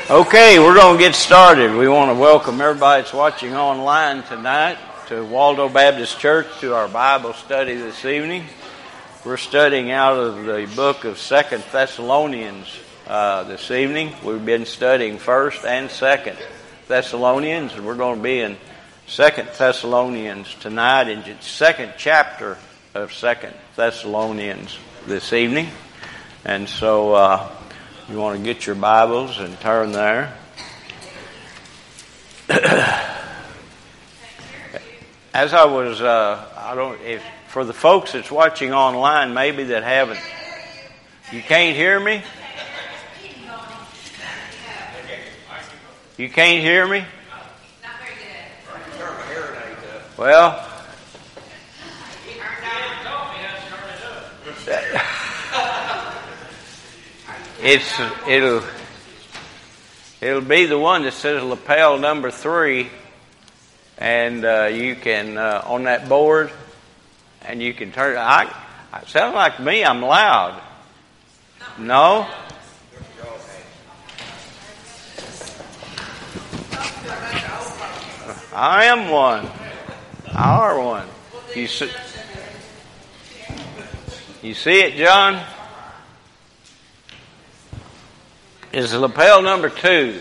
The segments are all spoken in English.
Okay, we're going to get started. We want to welcome everybody that's watching online tonight to Waldo Baptist Church to our Bible study this evening. We're studying out of the book of 2 Thessalonians this evening. We've been studying 1st and 2nd Thessalonians, and we're going to be in 2 Thessalonians tonight, in the 2nd chapter of 2 Thessalonians this evening. And so you want to get your Bibles and turn there. As I was, if for the folks that's watching online, maybe that haven't, you can't hear me? You can't hear me? Not very good. Well, it'll be the one that says lapel number 3, and you can on that board, and you can turn. It sounds like to me I'm loud. No. I am one. I are one. You see it, John? Is lapel number 2.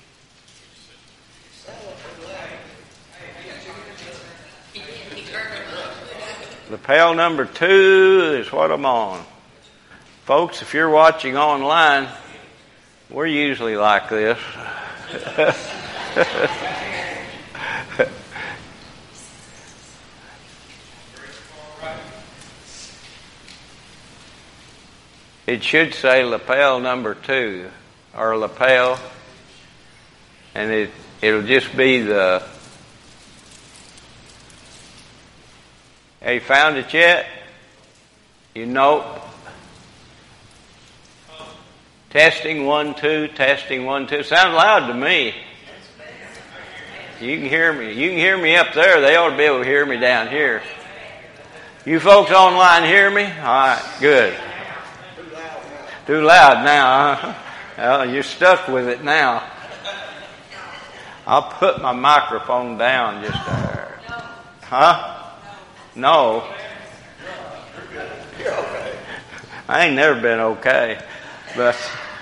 Lapel number 2 is what I'm on. Folks, if you're watching online, we're usually like this. It should say lapel number 2. Or lapel, and it'll just be the. Have you found it yet? You know. Testing 1 2. Testing 1 2. Sounds loud to me. You can hear me. You can hear me up there. They ought to be able to hear me down here. You folks online hear me? All right, good. Too loud now, huh? Well, you're stuck with it now. I'll put my microphone down just there. Huh? No. I ain't never been okay. But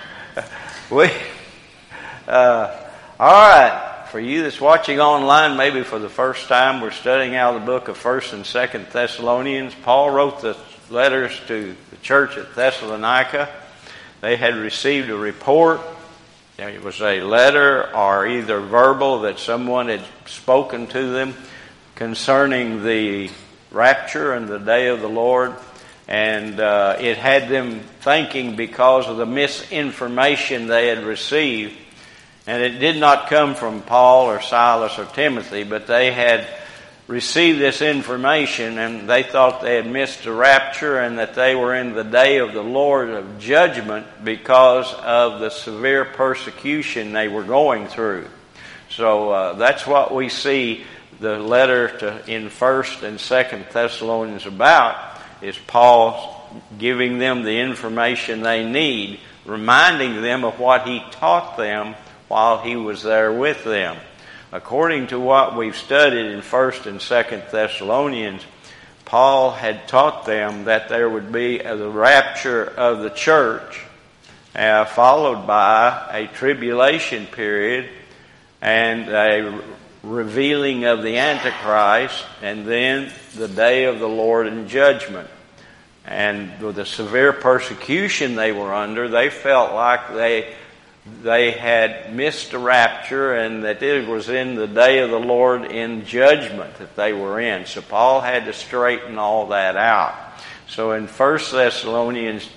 all right. For you that's watching online, maybe for the first time, we're studying out of the book of 1st and 2nd Thessalonians. Paul wrote the letters to the church at Thessalonica. They had received a report. It was a letter or either verbal that someone had spoken to them concerning the rapture and the day of the Lord. And it had them thinking because of the misinformation they had received. And it did not come from Paul or Silas or Timothy, but they had received this information and they thought they had missed the rapture and that they were in the day of the Lord of judgment because of the severe persecution they were going through. So that's what we see the letter in 1st and 2nd Thessalonians about, is Paul giving them the information they need, reminding them of what he taught them while he was there with them. According to what we've studied in 1st and 2nd Thessalonians, Paul had taught them that there would be the rapture of the church, followed by a tribulation period and a revealing of the Antichrist, and then the day of the Lord in judgment. And with the severe persecution they were under, they felt like they had missed the rapture and that it was in the day of the Lord in judgment that they were in. So Paul had to straighten all that out. So in 1 Thessalonians,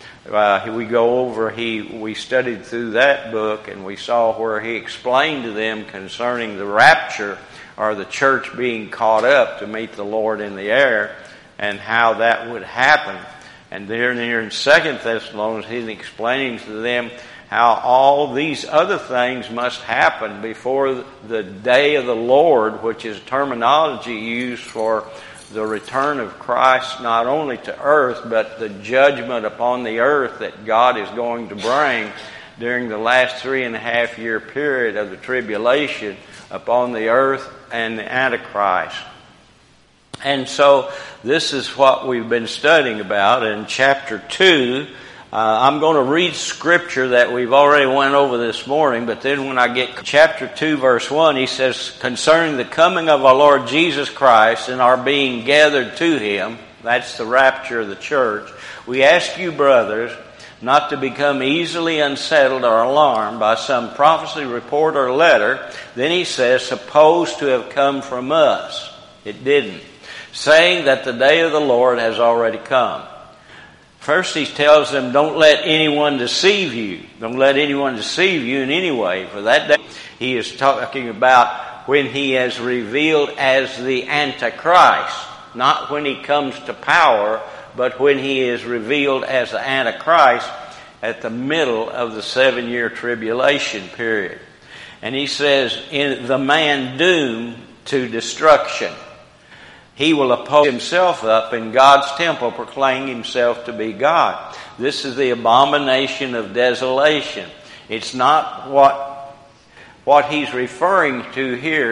we studied through that book and we saw where he explained to them concerning the rapture, or the church being caught up to meet the Lord in the air, and how that would happen. And then here in 2 Thessalonians, he's explaining to them how all these other things must happen before the day of the Lord, which is terminology used for the return of Christ not only to earth, but the judgment upon the earth that God is going to bring during the last 3.5 year period of the tribulation upon the earth and the Antichrist. And so this is what we've been studying about in chapter 2. I'm going to read scripture that we've already went over this morning, but then when I get chapter 2 verse 1, he says, concerning the coming of our Lord Jesus Christ and our being gathered to Him, that's the rapture of the church, we ask you, brothers, not to become easily unsettled or alarmed by some prophecy, report, or letter. Then he says, supposed to have come from us. It didn't. Saying that the day of the Lord has already come. First he tells them, don't let anyone deceive you. Don't let anyone deceive you in any way. For that day he is talking about when he is revealed as the Antichrist. Not when he comes to power, but when he is revealed as the Antichrist at the middle of the 7-year tribulation period. And he says, in the man doomed to destruction, he will oppose himself up in God's temple, proclaiming himself to be God. This is the abomination of desolation. It's not what he's referring to here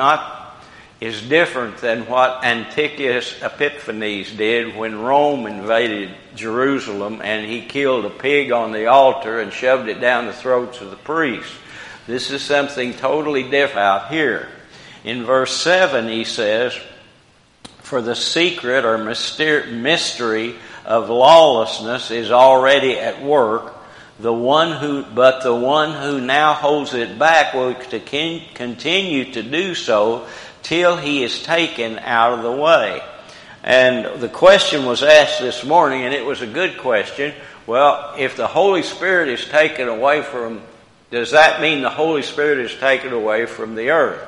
is different than what Antiochus Epiphanes did when Rome invaded Jerusalem and he killed a pig on the altar and shoved it down the throats of the priests. This is something totally different out here. In verse 7 he says, for the secret or mystery of lawlessness is already at work. The one who now holds it back will continue to do so till he is taken out of the way. And the question was asked this morning, and it was a good question. Well, if the Holy Spirit is taken away from, does that mean the Holy Spirit is taken away from the earth?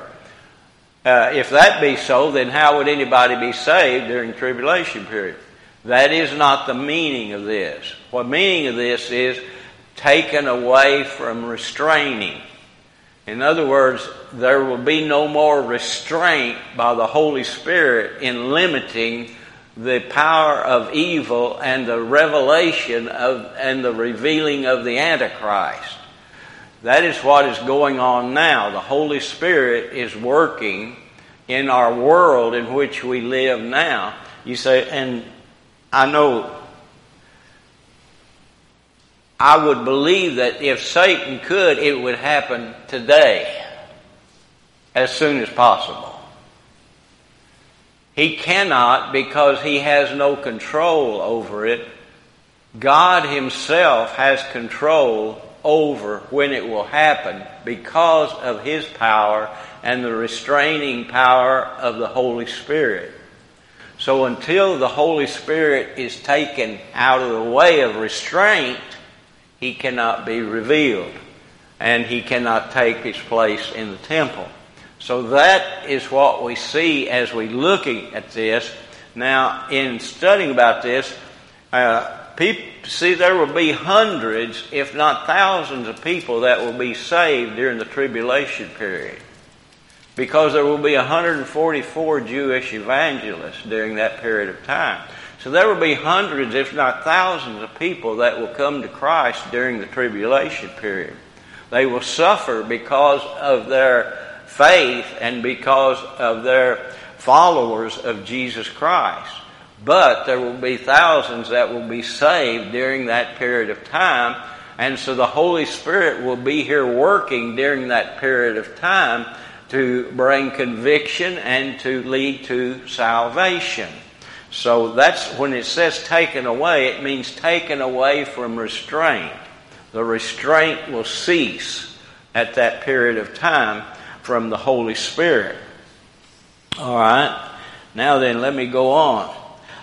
If that be so, then how would anybody be saved during the tribulation period? That is not the meaning of this. What meaning of this is taken away from restraining. In other words, there will be no more restraint by the Holy Spirit in limiting the power of evil and the revelation and the revealing of the Antichrist. That is what is going on now. The Holy Spirit is working in our world in which we live now. You say, and I know, I would believe that if Satan could, it would happen today, as soon as possible. He cannot because he has no control over it. God Himself has control over when it will happen because of His power and the restraining power of the Holy Spirit. So until the Holy Spirit is taken out of the way of restraint, He cannot be revealed and He cannot take His place in the temple. So that is what we see as we looking at this. Now, in studying about this, there will be hundreds, if not thousands of people that will be saved during the tribulation period. Because there will be 144 Jewish evangelists during that period of time. So there will be hundreds, if not thousands of people that will come to Christ during the tribulation period. They will suffer because of their faith and because of their followers of Jesus Christ. But there will be thousands that will be saved during that period of time. And so the Holy Spirit will be here working during that period of time to bring conviction and to lead to salvation. So that's when it says taken away, it means taken away from restraint. The restraint will cease at that period of time from the Holy Spirit. All right. Now then, let me go on.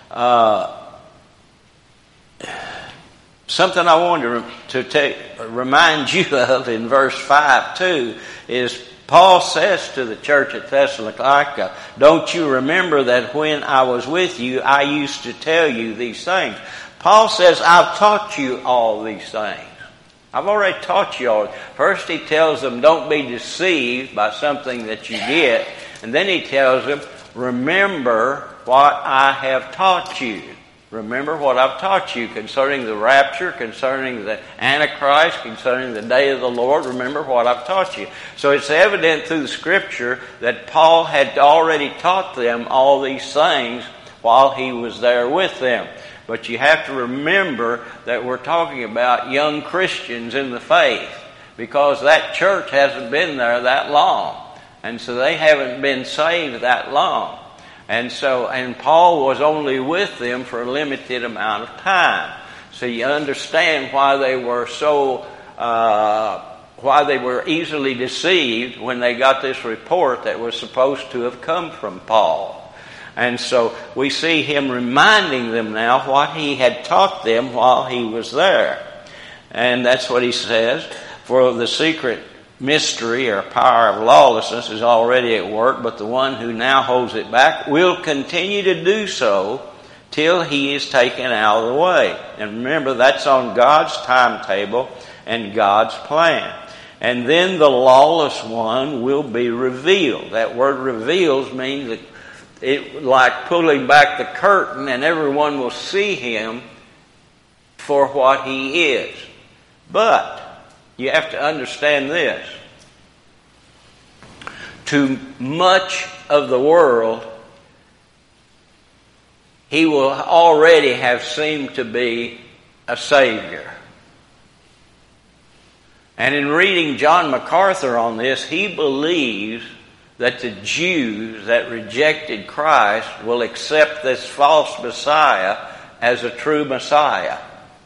Something I wanted to remind you of in verse 5 too is Paul says to the church at Thessalonica, don't you remember that when I was with you, I used to tell you these things? Paul says, I've taught you all these things. I've already taught you all. First he tells them, don't be deceived by something that you get. And then he tells them, remember what I have taught you. Remember what I've taught you concerning the rapture, concerning the Antichrist, concerning the day of the Lord. Remember what I've taught you. So it's evident through the Scripture that Paul had already taught them all these things while he was there with them. But you have to remember that we're talking about young Christians in the faith, because that church hasn't been there that long. And so they haven't been saved that long. And Paul was only with them for a limited amount of time. So you understand why they were why they were easily deceived when they got this report that was supposed to have come from Paul. And so we see him reminding them now what he had taught them while he was there. And that's what he says. For the secret mystery or power of lawlessness is already at work, but the one who now holds it back will continue to do so till he is taken out of the way. And remember, that's on God's timetable and God's plan. And then the lawless one will be revealed. That word reveals means that it like pulling back the curtain, and everyone will see him for what he is. But you have to understand this. To much of the world, he will already have seemed to be a Savior. And in reading John MacArthur on this, he believes that the Jews that rejected Christ will accept this false Messiah as a true Messiah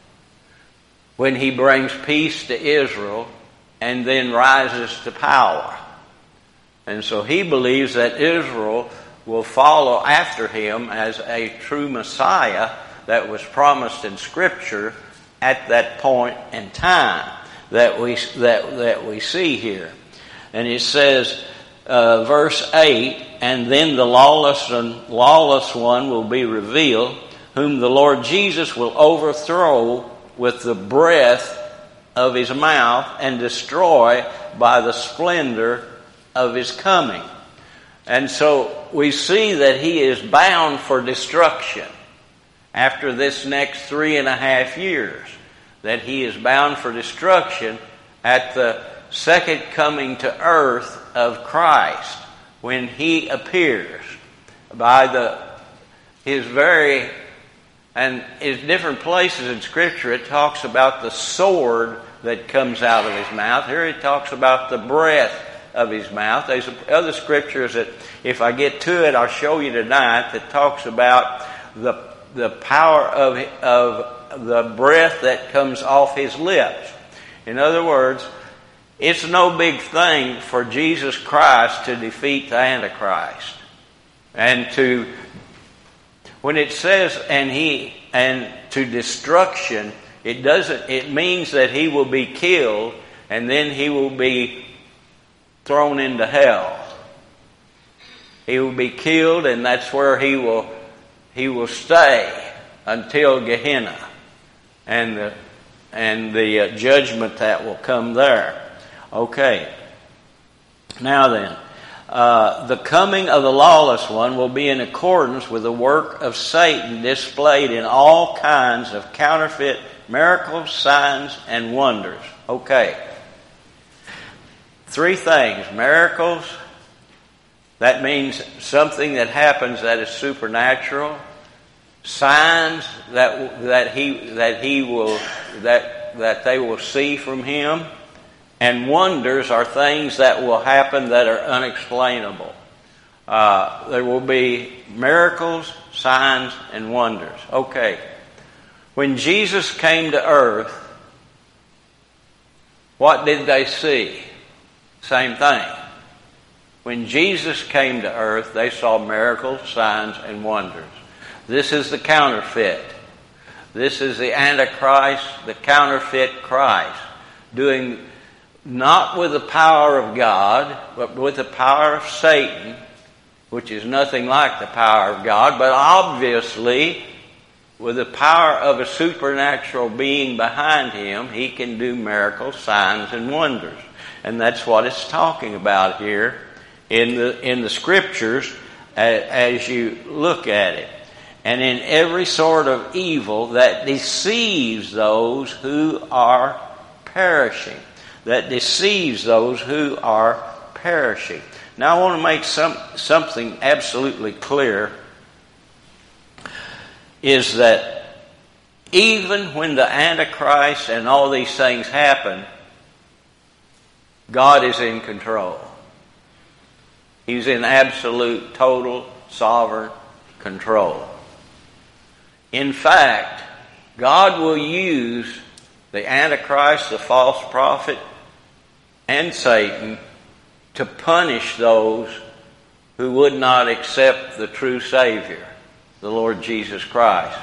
when he brings peace to Israel and then rises to power. And so he believes that Israel will follow after him as a true Messiah that was promised in Scripture at that point in time that we see here. And it says, verse 8, and then the lawless one will be revealed, whom the Lord Jesus will overthrow with the breath of his mouth and destroy by the splendor of his coming. And so we see that he is bound for destruction after this next 3.5 years, that he is bound for destruction at the second coming to earth of Christ when he appears by his very. And in different places in Scripture, it talks about the sword that comes out of his mouth. Here it talks about the breath of his mouth. There's other scriptures that, if I get to it, I'll show you tonight, that talks about the power of the breath that comes off his lips. In other words, it's no big thing for Jesus Christ to defeat the Antichrist. And when it says and to destruction, it means that he will be killed and then he will be thrown into hell. He will be killed, and that's where he will stay until Gehenna and the judgment that will come there. Okay. Now then, the coming of the lawless one will be in accordance with the work of Satan displayed in all kinds of counterfeit miracles, signs, and wonders. Okay. 3 things. Miracles, that means something that happens that is supernatural. Signs that they will see from him. And wonders are things that will happen that are unexplainable. There will be miracles, signs, and wonders. Okay. When Jesus came to earth, what did they see? Same thing. When Jesus came to earth, they saw miracles, signs, and wonders. This is the counterfeit. This is the Antichrist, the counterfeit Christ, doing not with the power of God, but with the power of Satan, which is nothing like the power of God, but obviously with the power of a supernatural being behind him, he can do miracles, signs, and wonders. And that's what it's talking about here in the Scriptures as you look at it. and in every sort of evil that deceives those who are perishing. That deceives those who are perishing. Now I want to make something absolutely clear, is that even when the Antichrist and all these things happen, God is in control. He's in absolute, total, sovereign control. In fact, God will use the Antichrist, the false prophet, and Satan to punish those who would not accept the true Savior, the Lord Jesus Christ.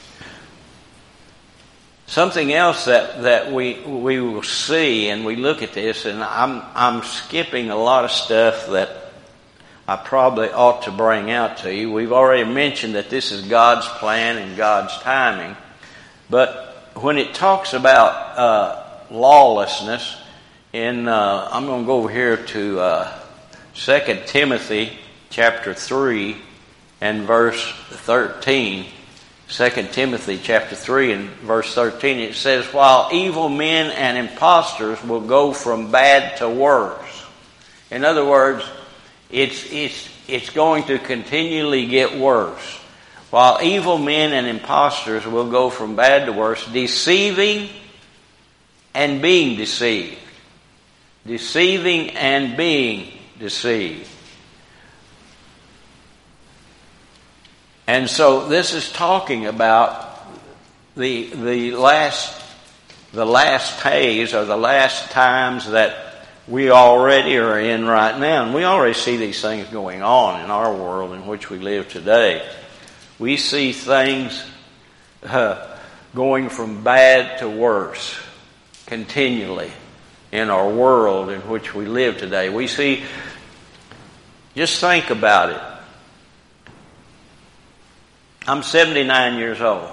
Something else that we will see, and we look at this, and I'm skipping a lot of stuff that I probably ought to bring out to you. We've already mentioned that this is God's plan and God's timing. But when it talks about lawlessness, I'm going to go over here to 2 Timothy chapter 3 and verse 13. 2 Timothy chapter 3 and verse 13, it says, while evil men and impostors will go from bad to worse. In other words, it's going to continually get worse. While evil men and impostors will go from bad to worse, deceiving and being deceived. Deceiving and being deceived. And so this is talking about the last days, or the last times that we already are in right now. And we already see these things going on in our world in which we live today. We see things going from bad to worse continually in our world in which we live today. We see, just think about it. I'm 79 years old.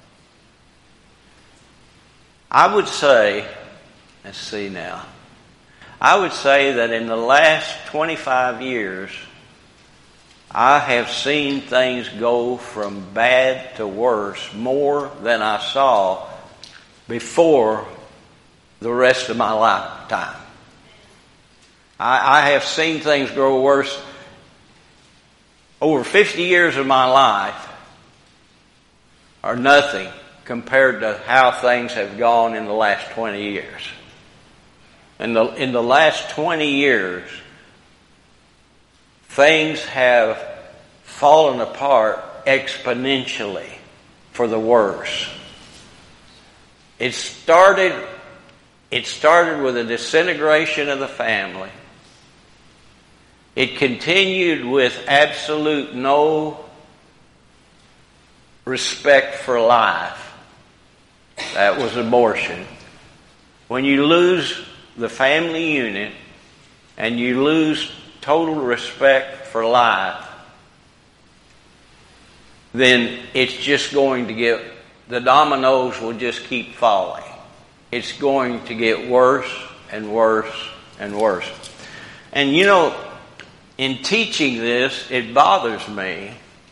I would say, let's see now, I would say that in the last 25 years, I have seen things go from bad to worse more than I saw before the rest of my lifetime. I have seen things grow worse. Over 50 years of my life are nothing compared to how things have gone in the last 20 years. In the last 20 years, things have fallen apart exponentially for the worse. It started with a disintegration of the family. It continued with absolute no respect for life. That was abortion. When you lose the family unit and you lose total respect for life, then it's just going to get, the dominoes will just keep falling. It's going to get worse and worse and worse. And you know, in teaching this, it bothers me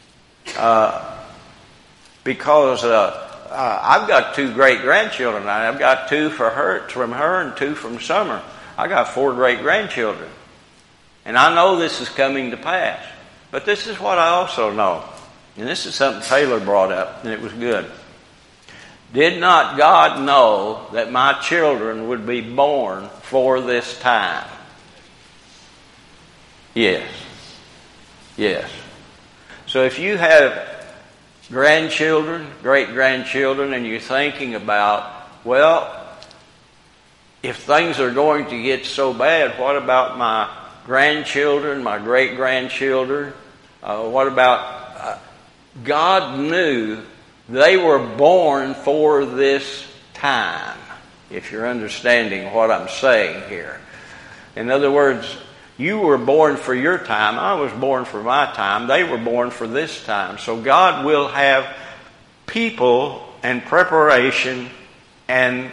because I've got 2 great-grandchildren. I've got 2 from her and 2 from Summer. I got 4 great-grandchildren. And I know this is coming to pass. But this is what I also know. And this is something Taylor brought up, and it was good. Did not God know that my children would be born for this time? Yes. Yes. So if you have grandchildren, great-grandchildren, and you're thinking about, well, if things are going to get so bad, what about my grandchildren, my great-grandchildren? What about... God knew they were born for this time, if you're understanding what I'm saying here. In other words, you were born for your time. I was born for my time. They were born for this time. So God will have people and preparation and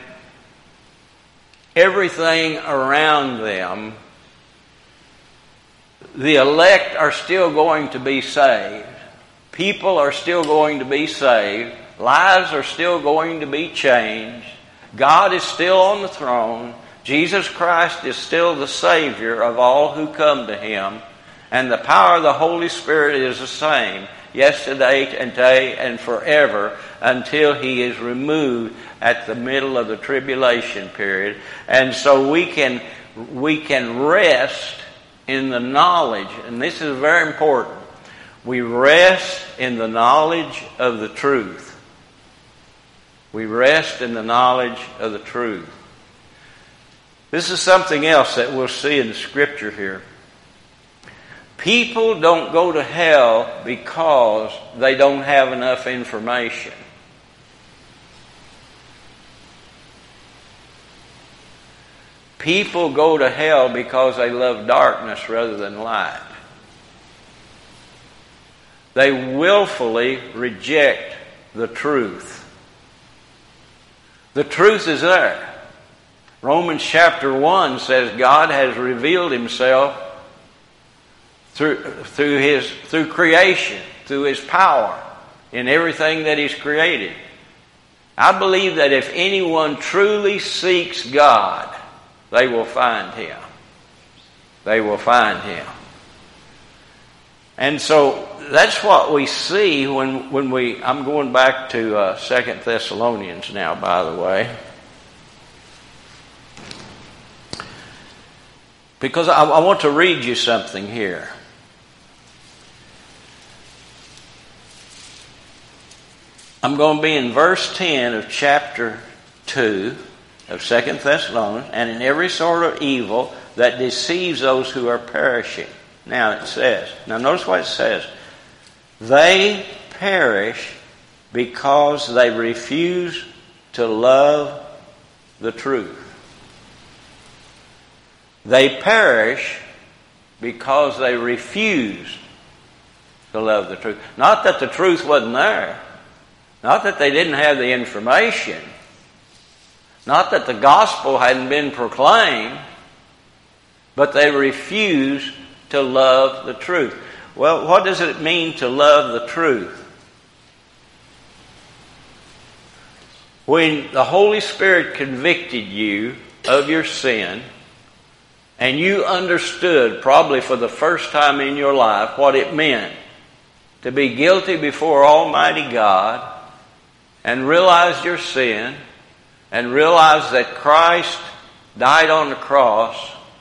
everything around them. The elect are still going to be saved. People are still going to be saved. Lives are still going to be changed. God is still on the throne. Jesus Christ is still the Savior of all who come to Him. And the power of the Holy Spirit is the same, yesterday and today and forever, until He is removed at the middle of the tribulation period. And so we can rest in the knowledge, and this is very important. We rest in the knowledge of the truth. We rest in the knowledge of the truth. This is something else that we'll see in the Scripture here. People don't go to hell because they don't have enough information. People go to hell because they love darkness rather than light. They willfully reject the truth. The truth is there. Romans chapter 1 says God has revealed Himself through creation, through His power in everything that He's created. I believe that if anyone truly seeks God, they will find Him. They will find Him. And so that's what we see when I'm going back to 2 Thessalonians now, by the way. Because I want to read you something here. I'm going to be in verse 10 of chapter 2 of 2 Thessalonians, and in every sort of evil that deceives those who are perishing. Now it says, now notice what it says. They perish because they refuse to love the truth. They perish because they refuse to love the truth. Not that the truth wasn't there. Not that they didn't have the information. Not that the gospel hadn't been proclaimed. But they refuse to love the truth. Well, what does it mean to love the truth? When the Holy Spirit convicted you of your sin, and you understood, probably for the first time in your life, what it meant to be guilty before Almighty God, and realized your sin, and realized that Christ died on the cross,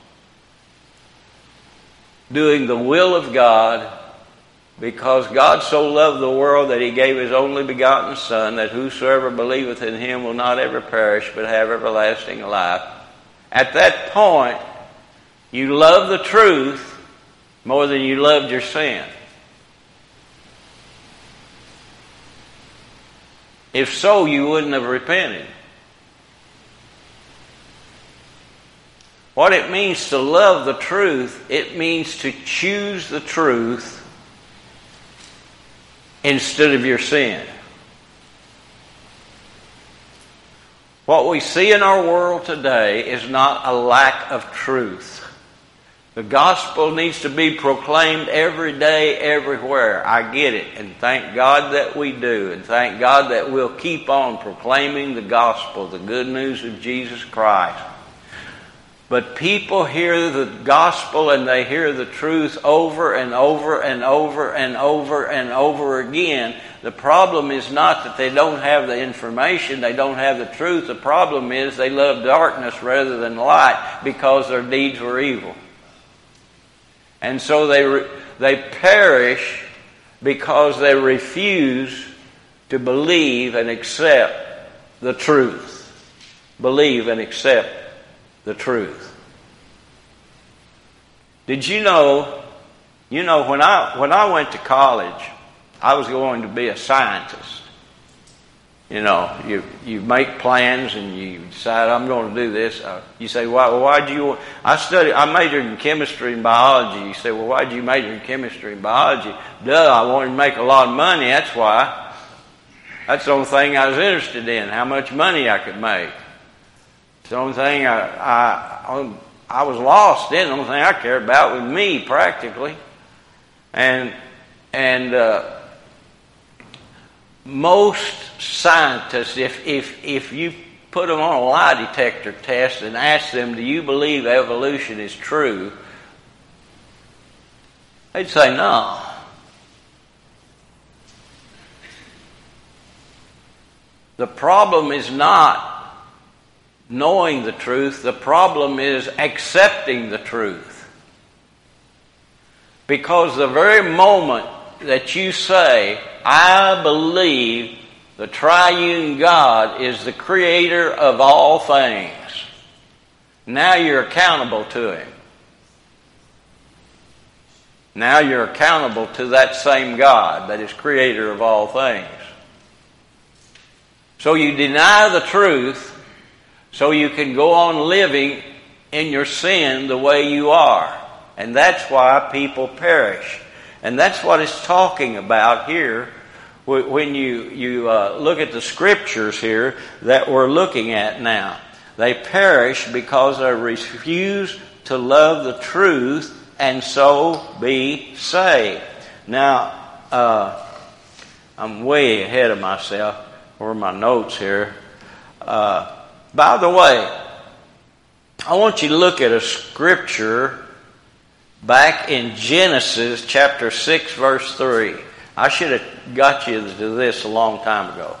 doing the will of God, because God so loved the world that He gave His only begotten Son, that whosoever believeth in Him will not ever perish, but have everlasting life. At that point, you love the truth more than you loved your sin. If so, you wouldn't have repented. What it means to love the truth, it means to choose the truth instead of your sin. What we see in our world today is not a lack of truth. The gospel needs to be proclaimed every day, everywhere. I get it, and thank God that we do, and thank God that we'll keep on proclaiming the gospel, the good news of Jesus Christ. But people hear the gospel and they hear the truth over and over and over and over and over again. The problem is not that they don't have the information, they don't have the truth. The problem is they love darkness rather than light because their deeds were evil. And so they perish because they refuse to believe and accept the truth. Believe and accept the truth. Did you know when I went to college, I was going to be a scientist. You know, you make plans and you decide, I'm going to do this. You say, why'd you... I majored in chemistry and biology. You say, well, why'd you major in chemistry and biology? I wanted to make a lot of money, that's why. That's the only thing I was interested in, how much money I could make. It's the only thing I was lost in. The only thing I cared about was me, practically. And most scientists, if you put them on a lie detector test and ask them, do you believe evolution is true? They'd say no. The problem is not knowing the truth. The problem is accepting the truth. Because the very moment that you say, I believe the triune God is the creator of all things, now you're accountable to Him. Now you're accountable to that same God that is creator of all things. So you deny the truth so you can go on living in your sin the way you are. And that's why people perish. And that's what it's talking about here when you look at the scriptures here that we're looking at now. They perish because they refuse to love the truth and so be saved. Now, I'm way ahead of myself or my notes here. By the way, I want you to look at a scripture back in Genesis chapter 6 verse 3. I should have got you to this a long time ago.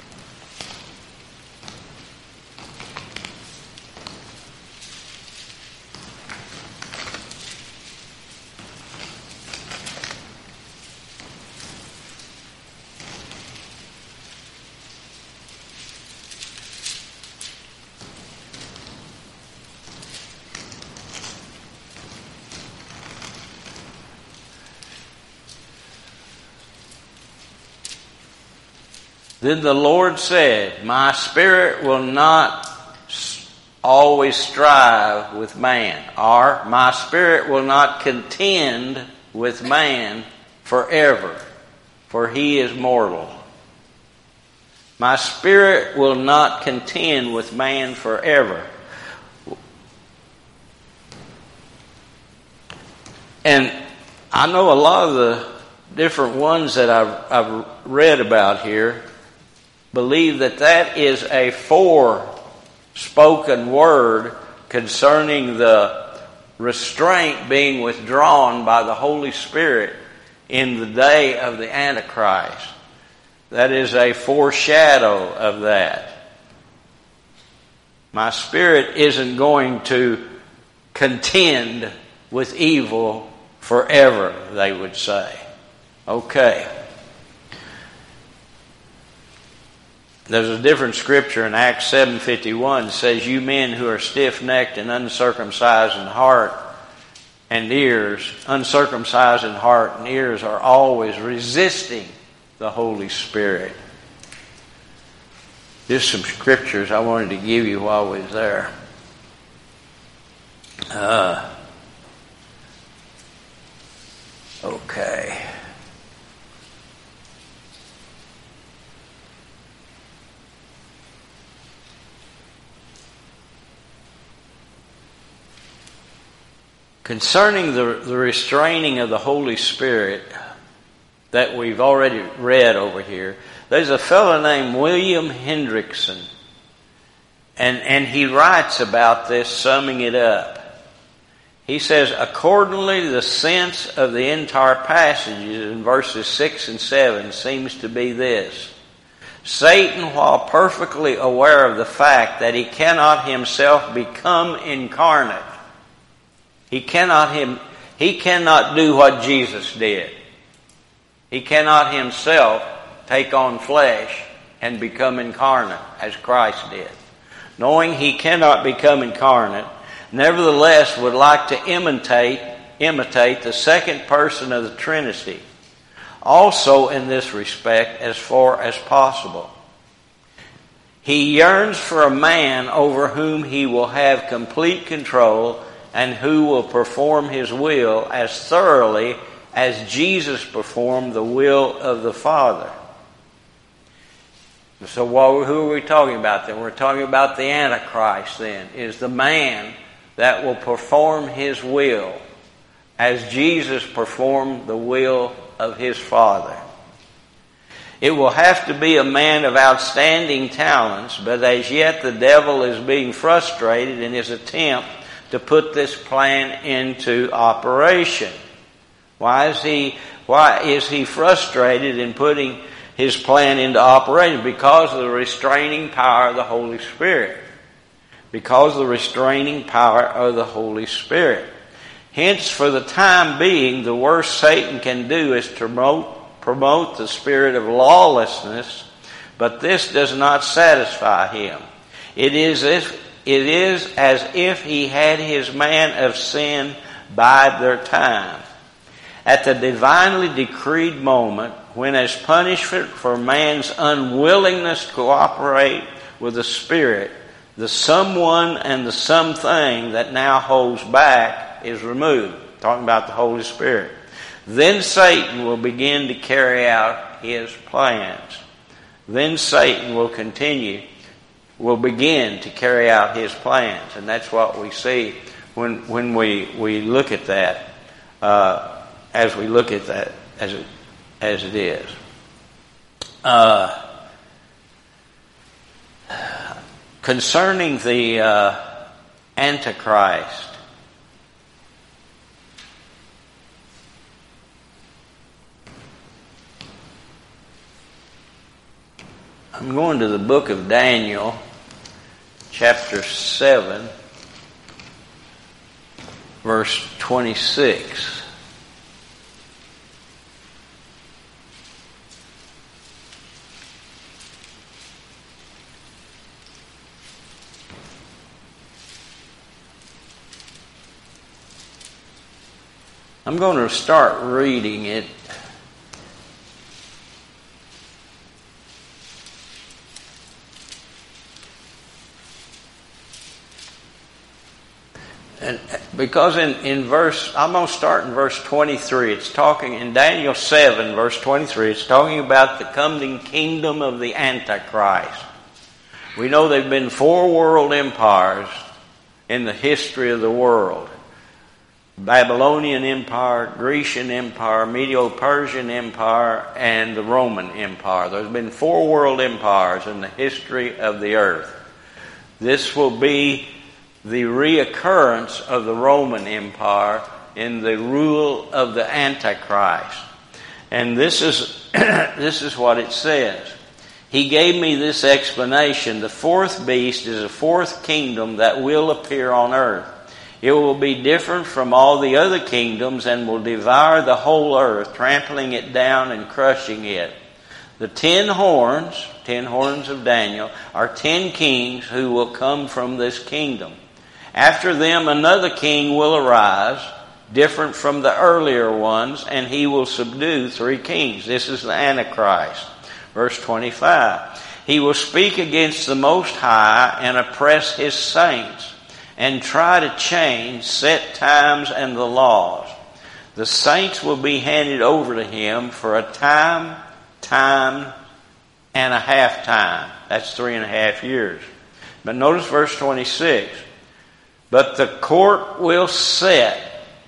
Then the Lord said, my spirit will not always strive with man, or my spirit will not contend with man forever, for he is mortal. My spirit will not contend with man forever. And I know a lot of the different ones that I've read about here believe that is a forespoken word concerning the restraint being withdrawn by the Holy Spirit in the day of the Antichrist. That is a foreshadow of that. My spirit isn't going to contend with evil forever, they would say. Okay. There's a different scripture in Acts 7:51 says, you men who are stiff-necked and uncircumcised in heart and ears, uncircumcised in heart and ears are always resisting the Holy Spirit. Just some scriptures I wanted to give you while we was there. Okay. Concerning the restraining of the Holy Spirit that we've already read over here, there's a fellow named William Hendrickson, and he writes about this, summing it up. He says, accordingly, the sense of the entire passages in verses 6 and 7 seems to be this. Satan, while perfectly aware of the fact that he cannot himself become incarnate, he cannot do what Jesus did. He cannot himself take on flesh and become incarnate as Christ did. Knowing he cannot become incarnate, nevertheless would like to imitate the second person of the Trinity, also in this respect as far as possible. He yearns for a man over whom he will have complete control and who will perform his will as thoroughly as Jesus performed the will of the Father. So who are we talking about then? We're talking about the Antichrist then, is the man that will perform his will as Jesus performed the will of his Father. It will have to be a man of outstanding talents, but as yet the devil is being frustrated in his attempt to put this plan into operation. Why is he frustrated in putting his plan into operation? Because of the restraining power of the Holy Spirit. Because of the restraining power of the Holy Spirit. Hence, for the time being, the worst Satan can do is to promote the spirit of lawlessness, but this does not satisfy him. It is as if he had his man of sin bide their time. At the divinely decreed moment, when as punishment for man's unwillingness to cooperate with the Spirit, the someone and the something that now holds back is removed. Talking about the Holy Spirit. Then Satan will begin to carry out his plans. Then Satan will begin to carry out his plans. And that's what we see when we look at that, as we look at that as it is. Concerning the Antichrist, I'm going to the book of Daniel, chapter 7, verse 26. I'm going to start reading it. And because I'm going to start in verse 23. It's talking in Daniel 7, verse 23. It's talking about the coming kingdom of the Antichrist. We know there have been 4 world empires in the history of the world. Babylonian Empire, Grecian Empire, Medo-Persian Empire, and the Roman Empire. There's been 4 world empires in the history of the earth. This will be the reoccurrence of the Roman Empire in the rule of the Antichrist. And this is what it says. He gave me this explanation. The 4th beast is a 4th kingdom that will appear on earth. It will be different from all the other kingdoms and will devour the whole earth, trampling it down and crushing it. The 10 horns of Daniel, are 10 kings who will come from this kingdom. After them another king will arise, different from the earlier ones, and he will subdue 3 kings. This is the Antichrist. Verse 25. He will speak against the Most High and oppress his saints, and try to change set times and the laws. The saints will be handed over to him for a time and a half time. That's 3.5 years. But notice verse 26. But the court will set.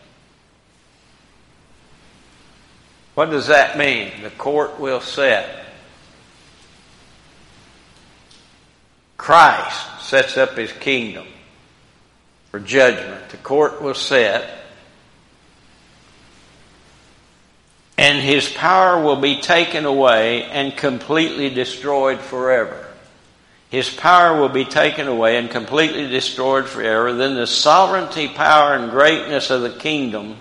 What does that mean? The court will set. Christ sets up his kingdom for judgment. The court will set. And his power will be taken away and completely destroyed forever. His power will be taken away and completely destroyed forever. Then the sovereignty, power, and greatness of the kingdom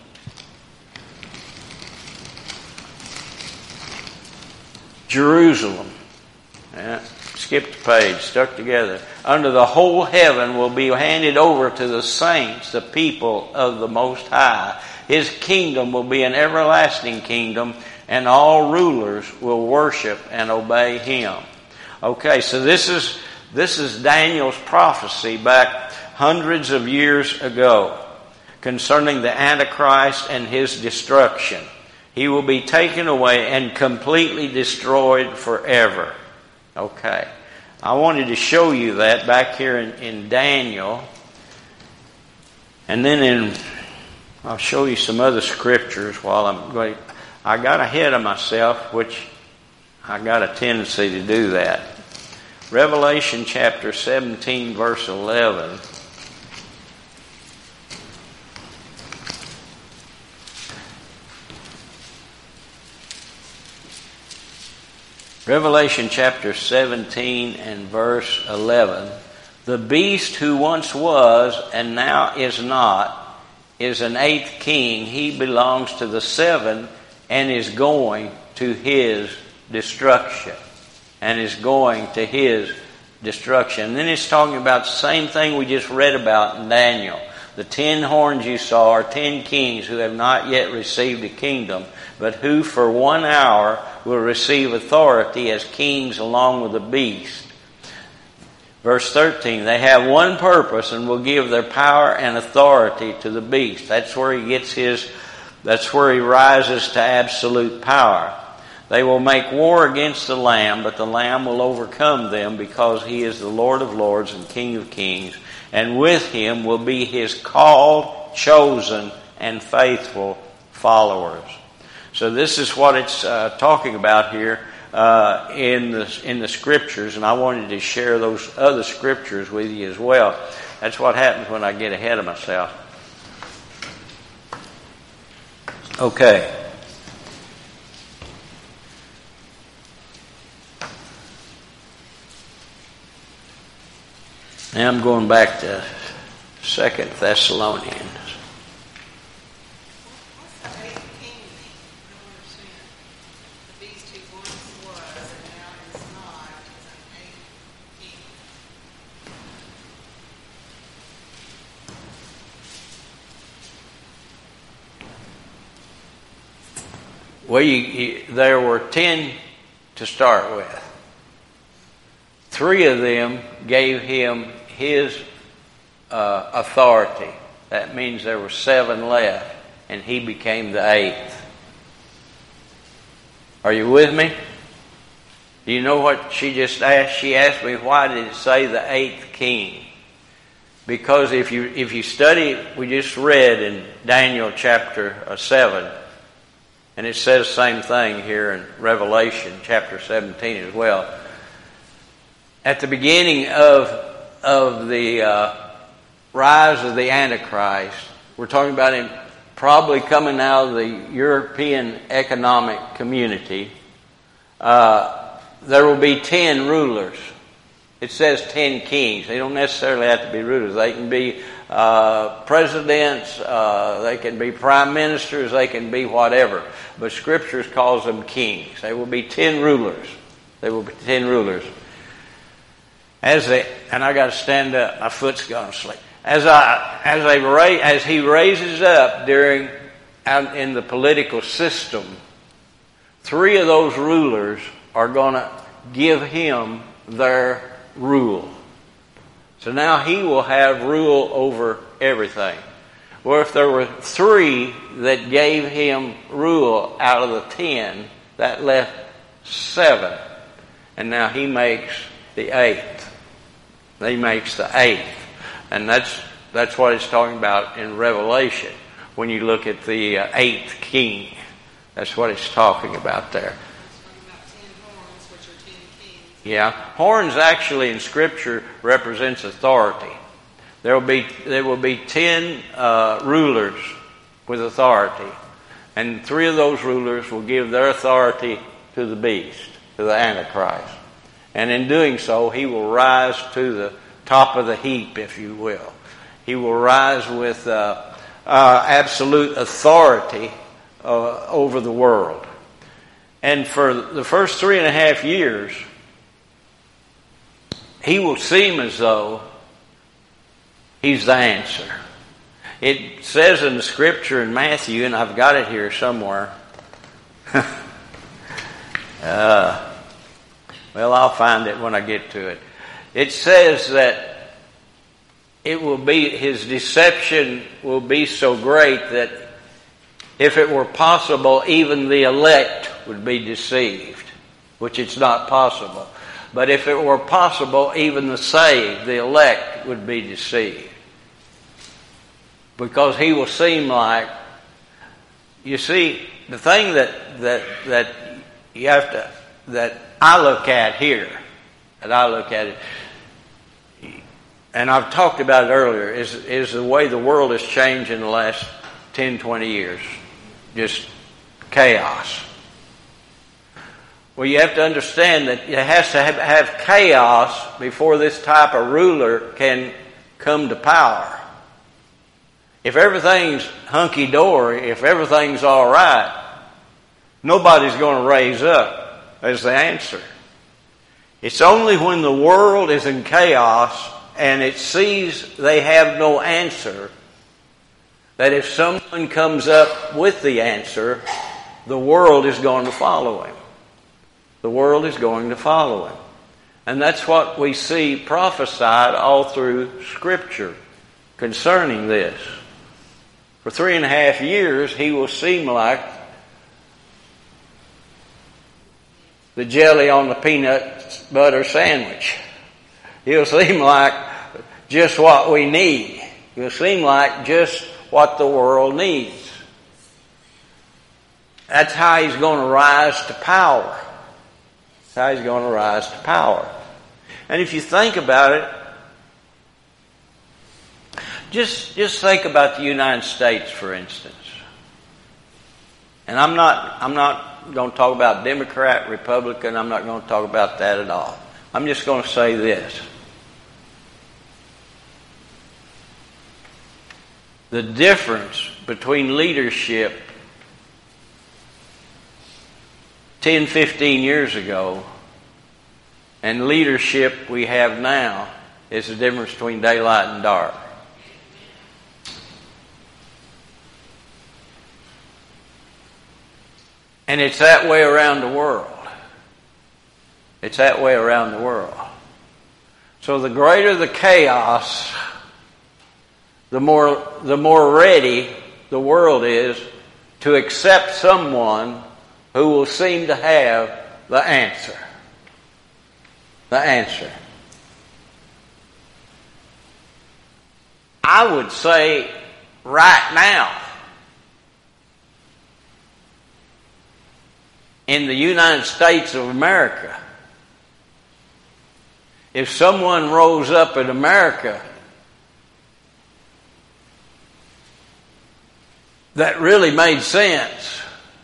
Jerusalem. Skip the page, stuck together. Under the whole heaven will be handed over to the saints, the people of the Most High. His kingdom will be an everlasting kingdom, and all rulers will worship and obey him. Okay, so this is Daniel's prophecy back hundreds of years ago concerning the Antichrist and his destruction. He will be taken away and completely destroyed forever. Okay. I wanted to show you that back here in Daniel. And then I'll show you some other scriptures while I'm going. I got ahead of myself, which I got a tendency to do that. Revelation chapter 17, verse 11. Revelation chapter 17 and verse 11. The beast who once was and now is not is an eighth king. He belongs to the seven and is going to his destruction. And is going to his destruction. And then it's talking about the same thing we just read about in Daniel. The 10 horns you saw are 10 kings who have not yet received a kingdom, but who for 1 hour will receive authority as kings along with the beast. Verse 13, they have one purpose and will give their power and authority to the beast. That's where he rises to absolute power. They will make war against the Lamb, but the Lamb will overcome them because he is the Lord of lords and King of kings. And with him will be his called, chosen, and faithful followers. So this is what it's talking about here in the Scriptures, and I wanted to share those other Scriptures with you as well. That's what happens when I get ahead of myself. Okay. Now I'm going back to 2 Thessalonians. What's the eighth king mean? I don't understand. The beast who once was and now is not is an eighth king. Well, there were 10 to start with. 3 of them gave him his authority. That means there were 7 left, and he became the 8th. Are you with me? Do you know what she just asked? She asked me, why did it say the 8th king? Because if you study, we just read in Daniel chapter 7, and it says the same thing here in Revelation chapter 17 as well. At the beginning of the rise of the Antichrist, we're talking about him probably coming out of the European economic community. There will be 10 rulers. It says 10 kings. They don't necessarily have to be rulers. They can be presidents, they can be prime ministers, they can be whatever. But Scriptures calls them kings. They will be 10 rulers. They will be 10 rulers. And I got to stand up. My foot's gone to sleep. As he raises up out in the political system, 3 of those rulers are going to give him their rule. So now he will have rule over everything. Well, if there were 3 that gave him rule out of the 10, that left 7. And now he makes the 8th. He makes the 8th. And that's what it's talking about in Revelation. When you look at the 8th king, that's what it's talking about there. Yeah, horns actually in Scripture represents authority. There will be 10 rulers with authority, and 3 of those rulers will give their authority to the beast, to the Antichrist, and in doing so, he will rise to the top of the heap, if you will. He will rise with absolute authority over the world, and for the first 3.5 years. He will seem as though he's the answer. It says in the Scripture in Matthew, and I've got it here somewhere. Well, I'll find it when I get to it. It says that his deception will be so great that if it were possible, even the elect would be deceived, which it's not possible. But if it were possible, even the saved, the elect, would be deceived. Because he will seem like, you see, the thing that you have to that I look at here, and I've talked about it earlier, is the way the world has changed in the last 10, 20 years. Just chaos. Well, you have to understand that it has to have chaos before this type of ruler can come to power. If everything's hunky-dory, if everything's all right, nobody's going to raise up as the answer. It's only when the world is in chaos and it sees they have no answer that if someone comes up with the answer, the world is going to follow him. The world is going to follow him. And that's what we see prophesied all through Scripture concerning this. For 3.5 years, he will seem like the jelly on the peanut butter sandwich. He'll seem like just what we need. He'll seem like just what the world needs. That's how he's going to rise to power. That's how he's going to rise to power. And if you think about it, just think about the United States, for instance. And I'm not going to talk about Democrat, Republican. I'm not going to talk about that at all. I'm just going to say this. The difference between leadership 10, 15 years ago and leadership we have now is the difference between daylight and dark. And it's that way around the world. It's that way around the world. So the greater the chaos, the more ready the world is to accept someone who will seem to have the answer. The answer. I would say right now, in the United States of America, if someone rose up in America that really made sense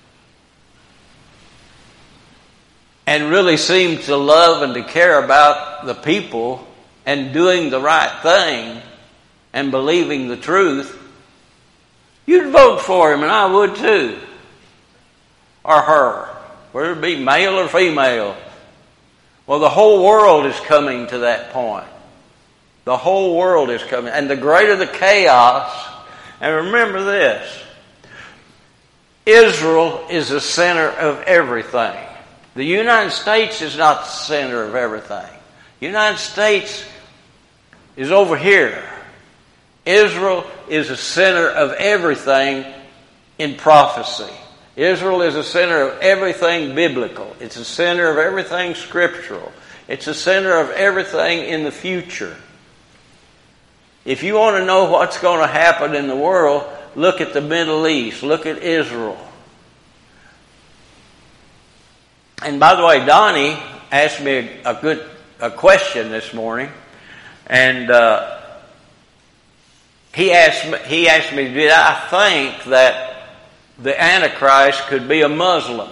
and really seemed to love and to care about the people and doing the right thing and believing the truth, you'd vote for him, and I would too. Or her. Whether it be male or female. Well, the whole world is coming to that point. The whole world is coming. And the greater the chaos, and remember this, Israel is the center of everything. The United States is not the center of everything. The United States is over here. Israel is the center of everything in prophecy. Israel is the center of everything biblical. It's the center of everything scriptural. It's the center of everything in the future. If you want to know what's going to happen in the world, look at the Middle East. Look at Israel. And by the way, Donnie asked me a question this morning, and he asked me, did I think that the Antichrist could be a Muslim?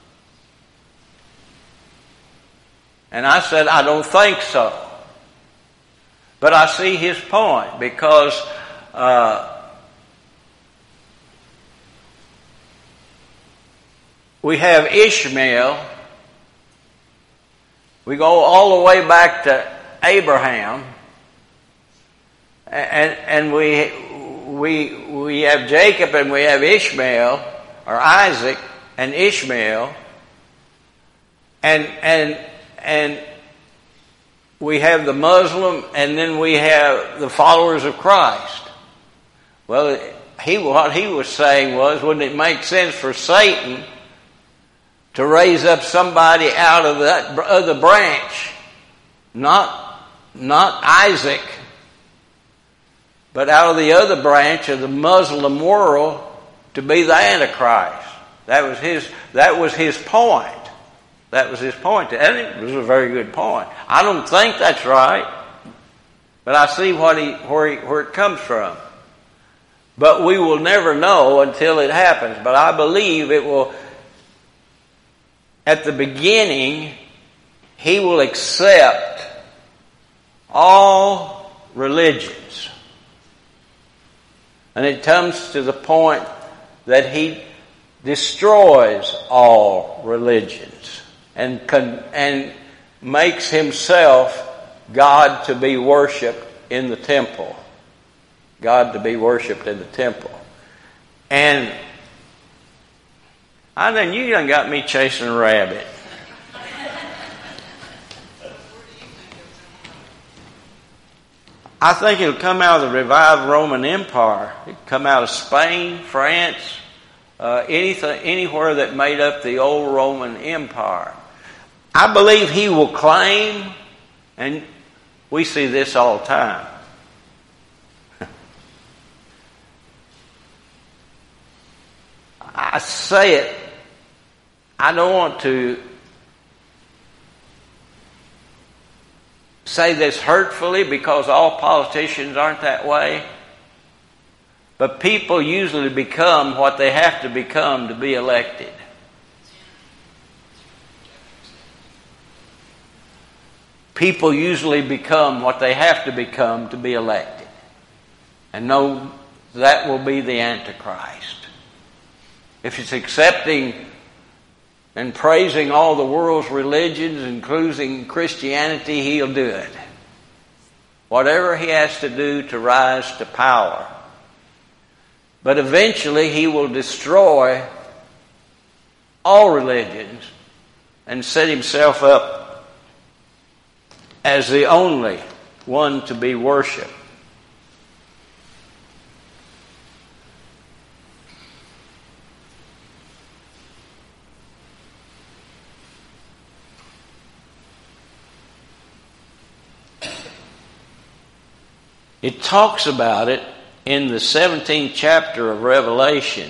And I said, I don't think so. But I see his point, because we have Ishmael. We go all the way back to Abraham, and we have Jacob, and we have Ishmael, or Isaac and Ishmael, and we have the Muslim, and then we have the followers of Christ. Well, what he was saying was, wouldn't it make sense for Satan to raise up somebody out of that other branch, not Isaac, but out of the other branch of the Muslim world to be the Antichrist? That was his point. That was his point. And it was a very good point. I don't think that's right, but I see where it comes from. But we will never know until it happens. But I believe it will, at the beginning, he will accept all religions. And it comes to the point that he destroys all religions and makes himself God to be worshipped in the temple. God to be worshipped in the temple. And you done got me chasing a rabbit. I think it'll come out of the revived Roman Empire. It'll come out of Spain, France, anywhere that made up the old Roman Empire. I believe he will claim, and we see this all the time. I say it, I don't want to say this hurtfully because all politicians aren't that way. But people usually become what they have to become to be elected. People usually become what they have to become to be elected. And know that will be the Antichrist. If it's accepting and praising all the world's religions, including Christianity, he'll do it. Whatever he has to do to rise to power. But eventually he will destroy all religions and set himself up as the only one to be worshipped. It talks about it in the 17th chapter of Revelation.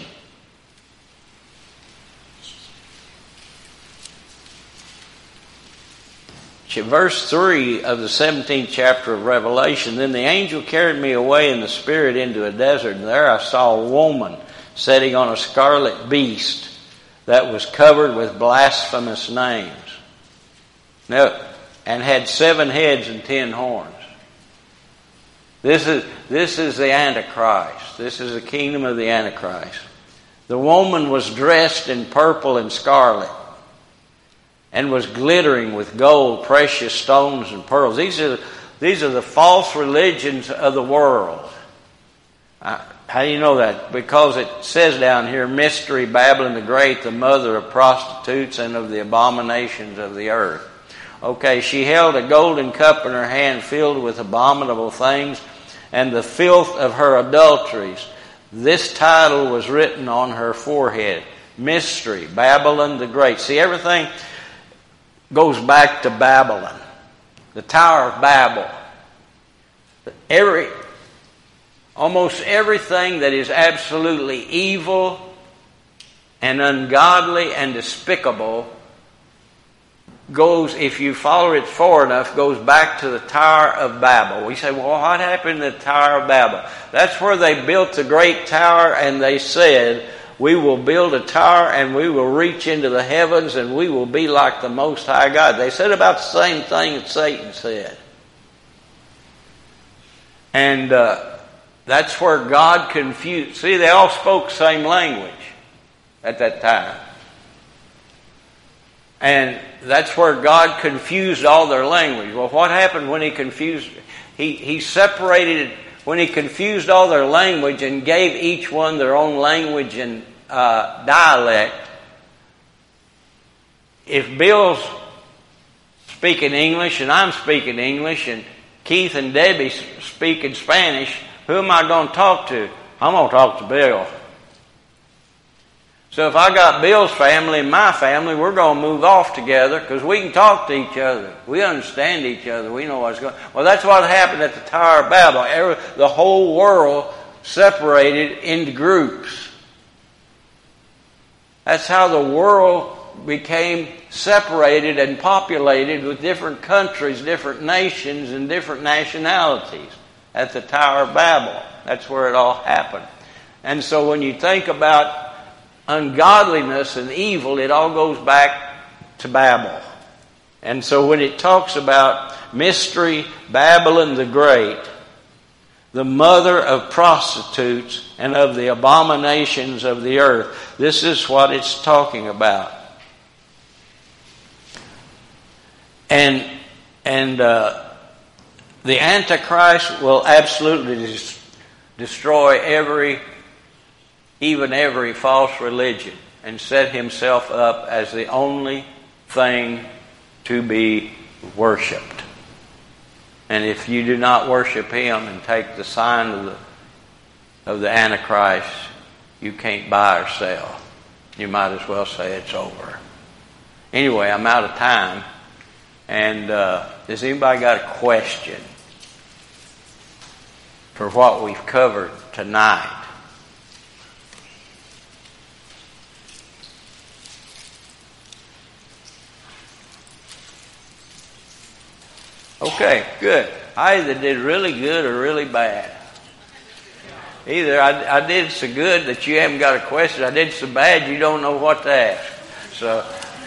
Verse 3 of the 17th chapter of Revelation, "Then the angel carried me away in the spirit into a desert, and there I saw a woman sitting on a scarlet beast that was covered with blasphemous names. Now, and had 7 heads and 10 horns." This is the Antichrist. This is the kingdom of the Antichrist. The woman was dressed in purple and scarlet and was glittering with gold, precious stones, and pearls. These are the false religions of the world. How do you know that? Because it says down here, "Mystery, Babylon the Great, the mother of prostitutes and of the abominations of the earth." Okay, she held a golden cup in her hand filled with abominable things and the filth of her adulteries. This title was written on her forehead: Mystery, Babylon the Great. See, everything goes back to Babylon, the Tower of Babel. Almost everything that is absolutely evil and ungodly and despicable goes, if you follow it far enough, goes back to the Tower of Babel. We say, well, what happened to the Tower of Babel? That's where they built the great tower, and they said, we will build a tower and we will reach into the heavens and we will be like the Most High God. They said about the same thing that Satan said. And that's where God confused. See, they all spoke the same language at that time. And that's where God confused all their language. Well, what happened when he confused? He separated, when he confused all their language and gave each one their own language and dialect. If Bill's speaking English and I'm speaking English and Keith and Debbie speaking Spanish, who am I going to talk to? I'm going to talk to Bill. So if I got Bill's family and my family, we're going to move off together because we can talk to each other. We understand each other. We know what's going on. Well, that's what happened at the Tower of Babel. The whole world separated into groups. That's how the world became separated and populated with different countries, different nations, and different nationalities at the Tower of Babel. That's where it all happened. And so when you think about ungodliness and evil, it all goes back to Babel. And so when it talks about mystery, Babylon the Great, the mother of prostitutes and of the abominations of the earth, this is what it's talking about. And the Antichrist will absolutely destroy even every false religion and set himself up as the only thing to be worshipped. And if you do not worship him and take the sign of the Antichrist, you can't buy or sell. You might as well say it's over. Anyway, I'm out of time. And does anybody got a question for what we've covered tonight? Okay, good. I either did really good or really bad. Either I did so good that you haven't got a question. I did so bad you don't know what to ask. So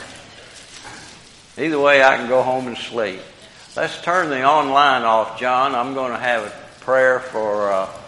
either way, I can go home and sleep. Let's turn the online off, John. I'm going to have a prayer for